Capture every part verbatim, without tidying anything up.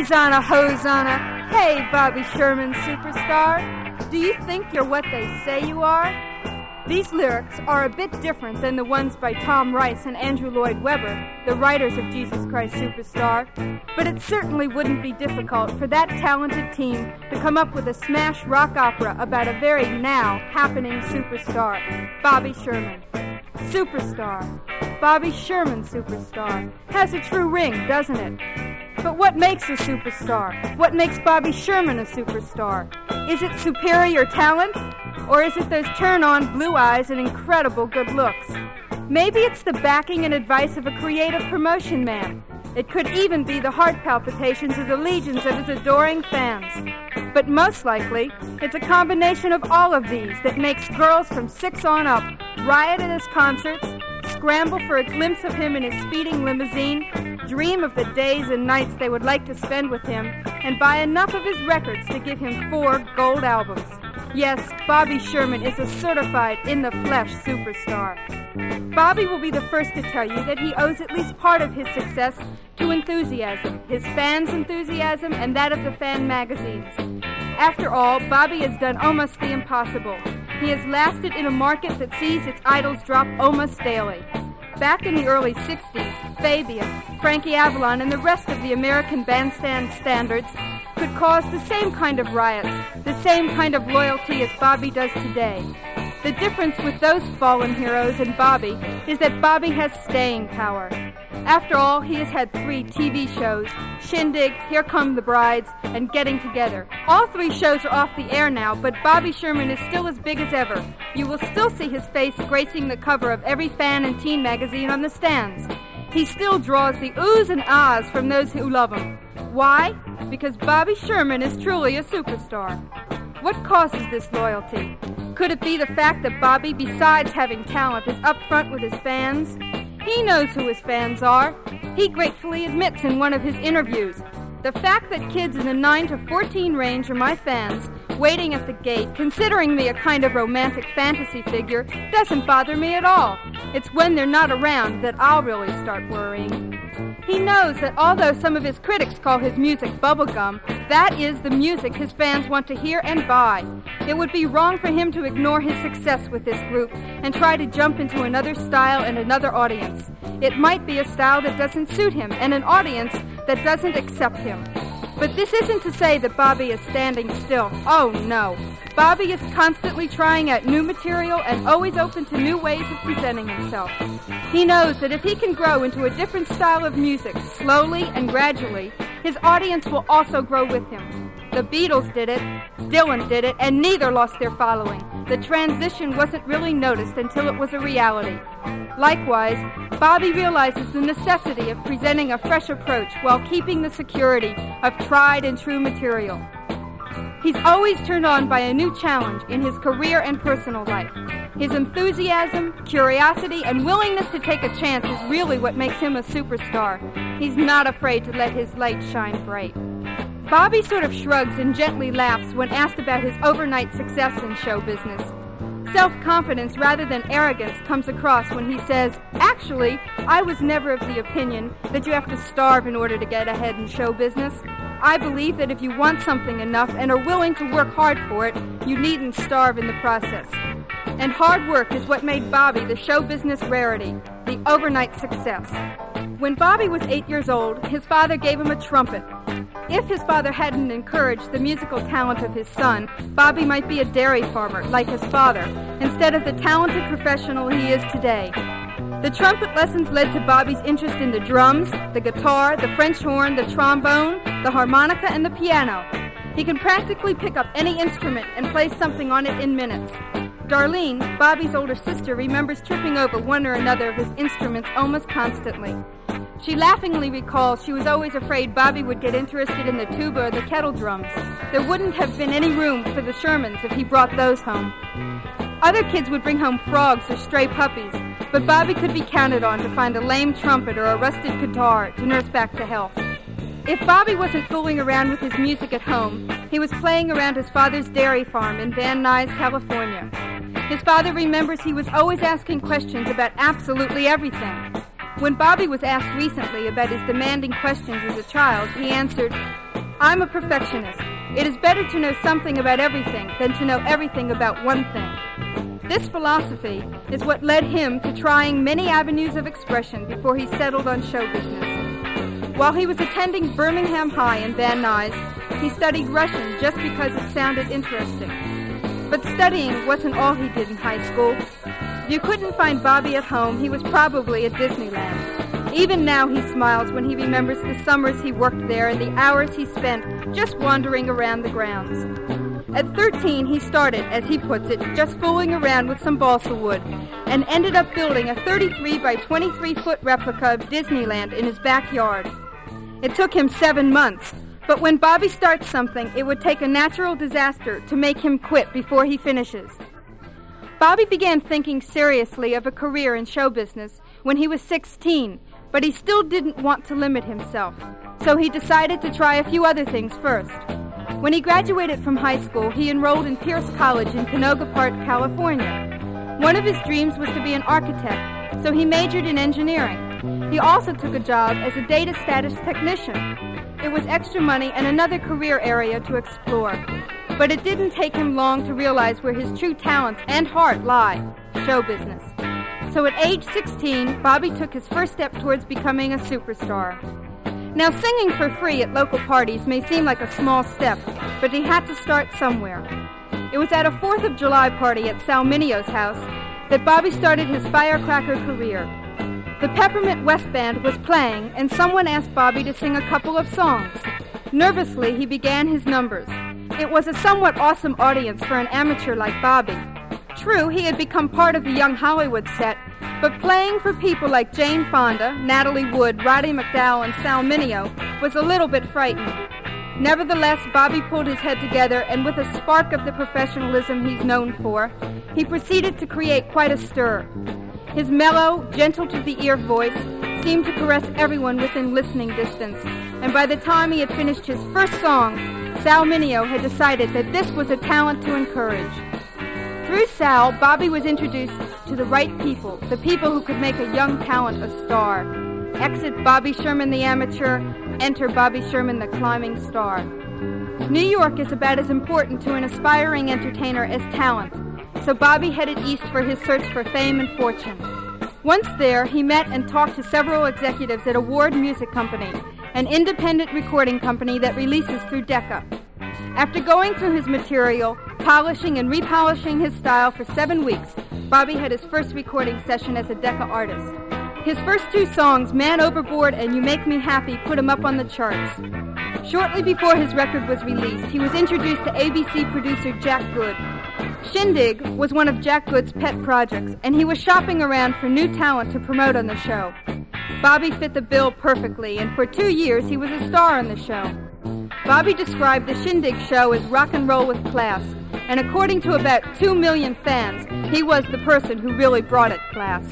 Hosanna, Hosanna. Hey, Bobby Sherman, superstar. Do you think you're what they say you are? These lyrics are a bit different than the ones by Tom Rice and Andrew Lloyd Webber, the writers of Jesus Christ Superstar, but it certainly wouldn't be difficult for that talented team to come up with a smash rock opera about a very now happening superstar, Bobby Sherman. Superstar. Bobby Sherman Superstar. Has a true ring, doesn't it? But what makes a superstar? What makes Bobby Sherman a superstar? Is it superior talent? Or is it those turn-on blue eyes and incredible good looks? Maybe it's the backing and advice of a creative promotion man. It could even be the heart palpitations of the legions of his adoring fans. But most likely, it's a combination of all of these that makes girls from six on up riot at his concerts, scramble for a glimpse of him in his speeding limousine, dream of the days and nights they would like to spend with him, and buy enough of his records to give him four gold albums. Yes, Bobby Sherman is a certified in-the-flesh superstar. Bobby will be the first to tell you that he owes at least part of his success to enthusiasm, his fans' enthusiasm, and that of the fan magazines. After all, Bobby has done almost the impossible. He has lasted in a market that sees its idols drop almost daily. Back in the early sixties, Fabian, Frankie Avalon, and the rest of the American bandstand standards could cause the same kind of riots, the same kind of loyalty as Bobby does today. The difference with those fallen heroes and Bobby is that Bobby has staying power. After all, he has had three T V shows, Shindig, Here Come the Brides, and Getting Together. All three shows are off the air now, but Bobby Sherman is still as big as ever. You will still see his face gracing the cover of every fan and teen magazine on the stands. He still draws the oohs and ahs from those who love him. Why? Because Bobby Sherman is truly a superstar. What causes this loyalty? Could it be the fact that Bobby, besides having talent, is upfront with his fans? He knows who his fans are. He gratefully admits in one of his interviews, the fact that kids in the nine to fourteen range are my fans, waiting at the gate, considering me a kind of romantic fantasy figure, doesn't bother me at all. It's when they're not around that I'll really start worrying. He knows that although some of his critics call his music bubblegum, that is the music his fans want to hear and buy. It would be wrong for him to ignore his success with this group and try to jump into another style and another audience. It might be a style that doesn't suit him and an audience that doesn't accept him. But this isn't to say that Bobby is standing still. Oh, no. Bobby is constantly trying out new material and always open to new ways of presenting himself. He knows that if he can grow into a different style of music, slowly and gradually, his audience will also grow with him. The Beatles did it, Dylan did it, and neither lost their following. The transition wasn't really noticed until it was a reality. Likewise, Bobby realizes the necessity of presenting a fresh approach while keeping the security of tried and true material. He's always turned on by a new challenge in his career and personal life. His enthusiasm, curiosity, and willingness to take a chance is really what makes him a superstar. He's not afraid to let his light shine bright. Bobby sort of shrugs and gently laughs when asked about his overnight success in show business. Self-confidence rather than arrogance comes across when he says, "Actually, I was never of the opinion that you have to starve in order to get ahead in show business. I believe that if you want something enough and are willing to work hard for it, you needn't starve in the process." And hard work is what made Bobby the show business rarity, the overnight success. When Bobby was eight years old, his father gave him a trumpet. If his father hadn't encouraged the musical talent of his son, Bobby might be a dairy farmer, like his father, instead of the talented professional he is today. The trumpet lessons led to Bobby's interest in the drums, the guitar, the French horn, the trombone, the harmonica, and the piano. He can practically pick up any instrument and play something on it in minutes. Darlene, Bobby's older sister, remembers tripping over one or another of his instruments almost constantly. She laughingly recalls she was always afraid Bobby would get interested in the tuba or the kettle drums. There wouldn't have been any room for the Shermans if he brought those home. Other kids would bring home frogs or stray puppies, but Bobby could be counted on to find a lame trumpet or a rusted guitar to nurse back to health. If Bobby wasn't fooling around with his music at home, he was playing around his father's dairy farm in Van Nuys, California. His father remembers he was always asking questions about absolutely everything. When Bobby was asked recently about his demanding questions as a child, he answered, I'm a perfectionist. It is better to know something about everything than to know everything about one thing. This philosophy is what led him to trying many avenues of expression before he settled on show business. While he was attending Birmingham High in Van Nuys, he studied Russian just because it sounded interesting. But studying wasn't all he did in high school. If you couldn't find Bobby at home, he was probably at Disneyland. Even now he smiles when he remembers the summers he worked there and the hours he spent just wandering around the grounds. At thirteen, he started, as he puts it, just fooling around with some balsa wood, and ended up building a thirty-three by twenty-three foot replica of Disneyland in his backyard. It took him seven months, but when Bobby starts something, it would take a natural disaster to make him quit before he finishes. Bobby began thinking seriously of a career in show business when he was sixteen, but he still didn't want to limit himself, so he decided to try a few other things first. When he graduated from high school, he enrolled in Pierce College in Canoga Park, California. One of his dreams was to be an architect, so he majored in engineering. He also took a job as a data status technician. It was extra money and another career area to explore. But it didn't take him long to realize where his true talents and heart lie, show business. So at age sixteen, Bobby took his first step towards becoming a superstar. Now, singing for free at local parties may seem like a small step, but he had to start somewhere. It was at a fourth of July party at Sal Minio's house that Bobby started his firecracker career. The Peppermint West Band was playing, and someone asked Bobby to sing a couple of songs. Nervously, he began his numbers. It was a somewhat awesome audience for an amateur like Bobby. True, he had become part of the young Hollywood set, but playing for people like Jane Fonda, Natalie Wood, Roddy McDowall, and Sal Mineo was a little bit frightening. Nevertheless, Bobby pulled his head together, and with a spark of the professionalism he's known for, he proceeded to create quite a stir. His mellow, gentle-to-the-ear voice seemed to caress everyone within listening distance, and by the time he had finished his first song, Sal Mineo had decided that this was a talent to encourage. Through Sal, Bobby was introduced to the right people, the people who could make a young talent a star. Exit Bobby Sherman the amateur, enter Bobby Sherman the climbing star. New York is about as important to an aspiring entertainer as talent, so Bobby headed east for his search for fame and fortune. Once there, he met and talked to several executives at Award Music Company, an independent recording company that releases through Decca. After going through his material, polishing and repolishing his style for seven weeks, Bobby had his first recording session as a Decca artist. His first two songs, Man Overboard and You Make Me Happy, put him up on the charts. Shortly before his record was released, he was introduced to A B C producer Jack Good. Shindig was one of Jack Good's pet projects, and he was shopping around for new talent to promote on the show. Bobby fit the bill perfectly, and for two years he was a star on the show. Bobby described the Shindig show as rock and roll with class, and according to about two million fans, he was the person who really brought it class.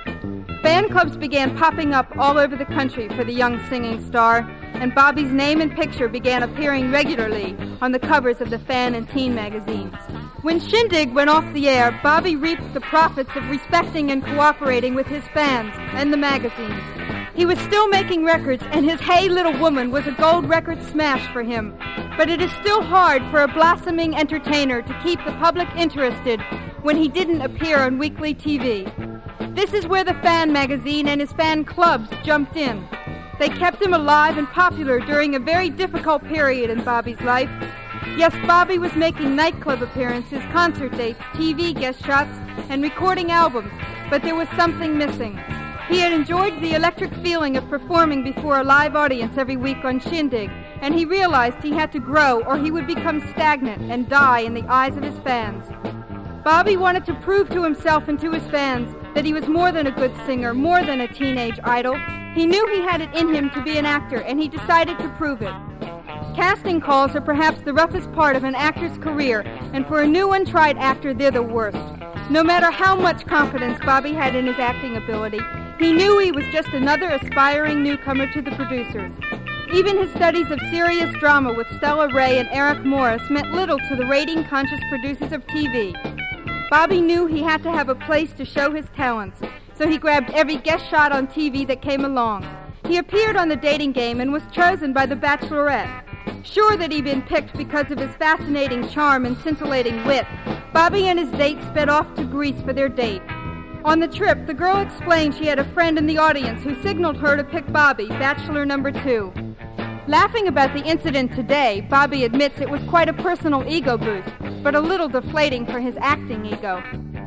Fan clubs began popping up all over the country for the young singing star, and Bobby's name and picture began appearing regularly on the covers of the fan and teen magazines. When Shindig went off the air, Bobby reaped the profits of respecting and cooperating with his fans and the magazines. He was still making records, and his Hey Little Woman was a gold record smash for him. But it is still hard for a blossoming entertainer to keep the public interested when he didn't appear on weekly T V. This is where the fan magazine and his fan clubs jumped in. They kept him alive and popular during a very difficult period in Bobby's life. Yes, Bobby was making nightclub appearances, concert dates, T V guest shots, and recording albums, but there was something missing. He had enjoyed the electric feeling of performing before a live audience every week on Shindig, and he realized he had to grow or he would become stagnant and die in the eyes of his fans. Bobby wanted to prove to himself and to his fans that he was more than a good singer, more than a teenage idol. He knew he had it in him to be an actor, and he decided to prove it. Casting calls are perhaps the roughest part of an actor's career, and for a new untried actor, they're the worst. No matter how much confidence Bobby had in his acting ability, he knew he was just another aspiring newcomer to the producers. Even his studies of serious drama with Stella Ray and Eric Morris meant little to the rating-conscious producers of T V. Bobby knew he had to have a place to show his talents, so he grabbed every guest shot on T V that came along. He appeared on The Dating Game and was chosen by The Bachelorette. Sure that he'd been picked because of his fascinating charm and scintillating wit, Bobby and his date sped off to Greece for their date. On the trip, the girl explained she had a friend in the audience who signaled her to pick Bobby, bachelor number two. Laughing about the incident today, Bobby admits it was quite a personal ego boost, but a little deflating for his acting ego.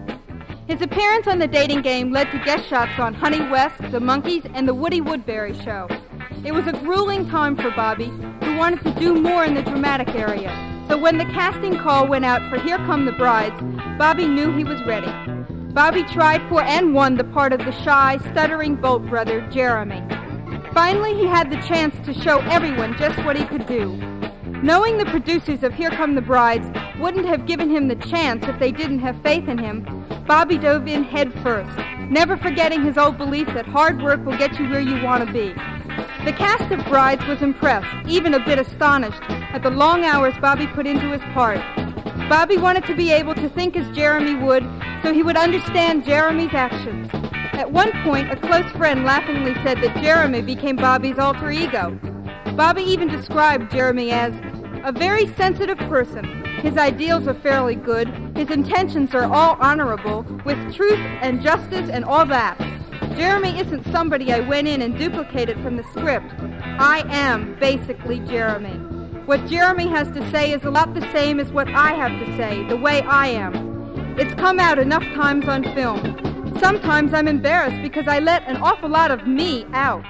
His appearance on the dating game led to guest shots on Honey West, The Monkees, and The Woody Woodbury Show. It was a grueling time for Bobby, who wanted to do more in the dramatic area. So when the casting call went out for Here Come the Brides, Bobby knew he was ready. Bobby tried for and won the part of the shy, stuttering Bolt brother, Jeremy. Finally, he had the chance to show everyone just what he could do. Knowing the producers of Here Come the Brides wouldn't have given him the chance if they didn't have faith in him, Bobby dove in head first, never forgetting his old belief that hard work will get you where you want to be. The cast of Brides was impressed, even a bit astonished, at the long hours Bobby put into his part. Bobby wanted to be able to think as Jeremy would, so he would understand Jeremy's actions. At one point, a close friend laughingly said that Jeremy became Bobby's alter ego. Bobby even described Jeremy as a very sensitive person. His ideals are fairly good. His intentions are all honorable, with truth and justice and all that. Jeremy isn't somebody I went in and duplicated from the script. I am basically Jeremy. What Jeremy has to say is a lot the same as what I have to say, the way I am. It's come out enough times on film. Sometimes I'm embarrassed because I let an awful lot of me out.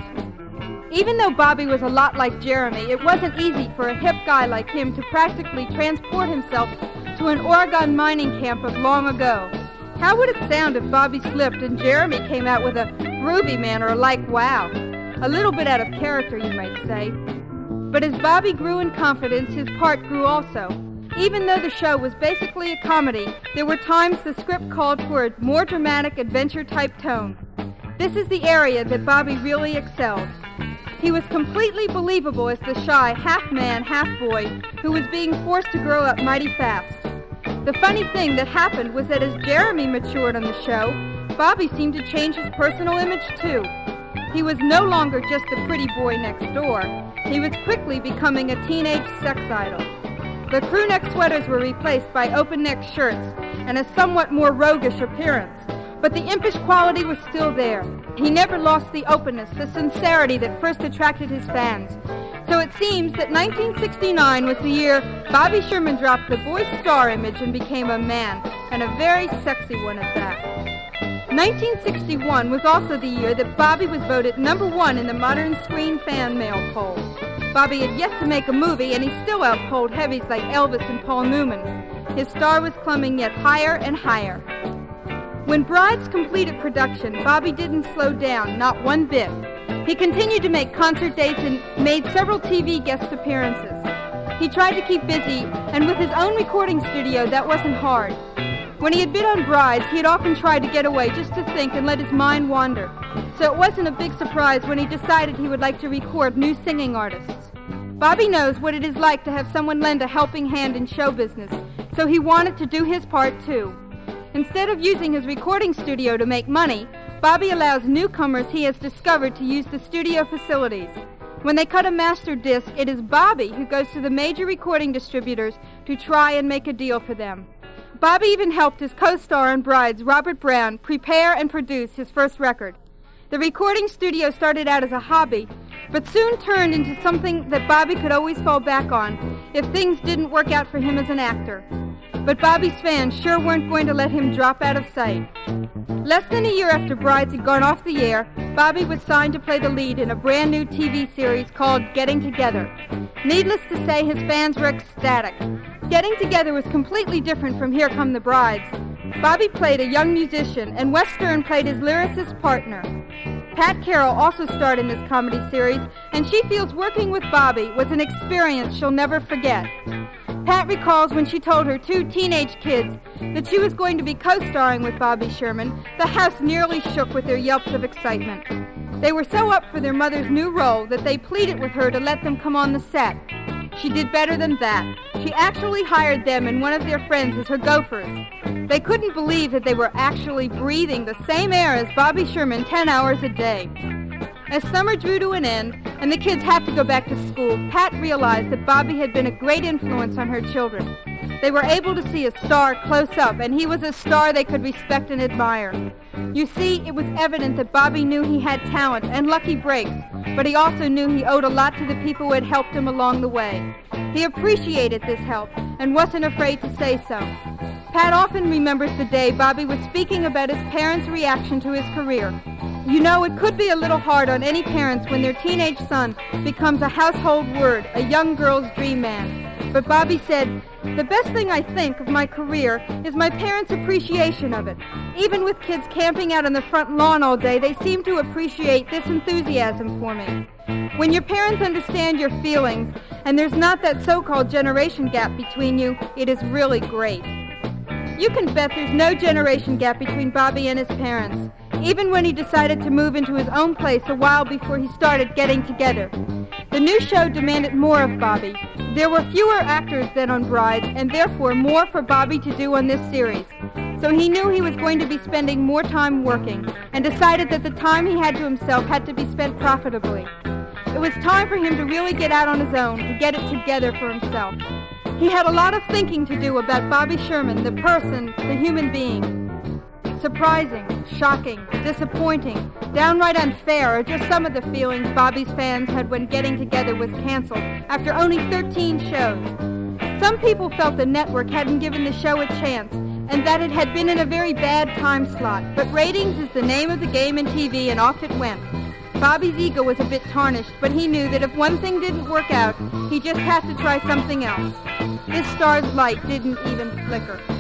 Even though Bobby was a lot like Jeremy, it wasn't easy for a hip guy like him to practically transport himself to an Oregon mining camp of long ago. How would it sound if Bobby slipped and Jeremy came out with a groovy man or like wow? A little bit out of character, you might say. But as Bobby grew in confidence, his part grew also. Even though the show was basically a comedy, there were times the script called for a more dramatic adventure-type tone. This is the area that Bobby really excelled. He was completely believable as the shy half-man, half-boy who was being forced to grow up mighty fast. The funny thing that happened was that as Jeremy matured on the show, Bobby seemed to change his personal image too. He was no longer just the pretty boy next door. He was quickly becoming a teenage sex idol. The crew-neck sweaters were replaced by open-neck shirts and a somewhat more roguish appearance. But the impish quality was still there. He never lost the openness, the sincerity that first attracted his fans. So it seems that nineteen sixty-nine was the year Bobby Sherman dropped the boy star image and became a man, and a very sexy one at that. nineteen sixty-one was also the year that Bobby was voted number one in the Modern Screen Fan Mail poll. Bobby had yet to make a movie, and he still outpolled heavies like Elvis and Paul Newman. His star was climbing yet higher and higher. When Brides completed production, Bobby didn't slow down, not one bit. He continued to make concert dates and made several T V guest appearances. He tried to keep busy, and with his own recording studio, that wasn't hard. When he had been on Brides, he had often tried to get away just to think and let his mind wander. So it wasn't a big surprise when he decided he would like to record new singing artists. Bobby knows what it is like to have someone lend a helping hand in show business, so he wanted to do his part too. Instead of using his recording studio to make money, Bobby allows newcomers he has discovered to use the studio facilities. When they cut a master disc, it is Bobby who goes to the major recording distributors to try and make a deal for them. Bobby even helped his co-star on Brides, Robert Brown, prepare and produce his first record. The recording studio started out as a hobby, but soon turned into something that Bobby could always fall back on if things didn't work out for him as an actor. But Bobby's fans sure weren't going to let him drop out of sight. Less than a year after Brides had gone off the air, Bobby was signed to play the lead in a brand new T V series called Getting Together. Needless to say, his fans were ecstatic. Getting Together was completely different from Here Come the Brides. Bobby played a young musician, and Wes Stern played his lyricist partner. Pat Carroll also starred in this comedy series, and she feels working with Bobby was an experience she'll never forget. Pat recalls when she told her two teenage kids that she was going to be co-starring with Bobby Sherman, the house nearly shook with their yelps of excitement. They were so up for their mother's new role that they pleaded with her to let them come on the set. She did better than that. She actually hired them and one of their friends as her gophers. They couldn't believe that they were actually breathing the same air as Bobby Sherman ten hours a day. As summer drew to an end, and the kids had to go back to school, Pat realized that Bobby had been a great influence on her children. They were able to see a star close up, and he was a star they could respect and admire. You see, it was evident that Bobby knew he had talent and lucky breaks, but he also knew he owed a lot to the people who had helped him along the way. He appreciated this help and wasn't afraid to say so. Pat often remembers the day Bobby was speaking about his parents' reaction to his career. You know, it could be a little hard on any parents when their teenage son becomes a household word, a young girl's dream man. But Bobby said, "The best thing I think of my career is my parents' appreciation of it. Even with kids camping out on the front lawn all day, they seem to appreciate this enthusiasm for me." When your parents understand your feelings, and there's not that so-called generation gap between you, it is really great. You can bet there's no generation gap between Bobby and his parents, even when he decided to move into his own place a while before he started getting together. The new show demanded more of Bobby. There were fewer actors than on Brides, and therefore more for Bobby to do on this series. So he knew he was going to be spending more time working, and decided that the time he had to himself had to be spent profitably. It was time for him to really get out on his own, to get it together for himself. He had a lot of thinking to do about Bobby Sherman, the person, the human being. Surprising, shocking, disappointing, downright unfair are just some of the feelings Bobby's fans had when Getting Together was canceled after only thirteen shows. Some people felt the network hadn't given the show a chance and that it had been in a very bad time slot, but ratings is the name of the game in T V, and off it went. Bobby's ego was a bit tarnished, but he knew that if one thing didn't work out, he just had to try something else. This star's light didn't even flicker.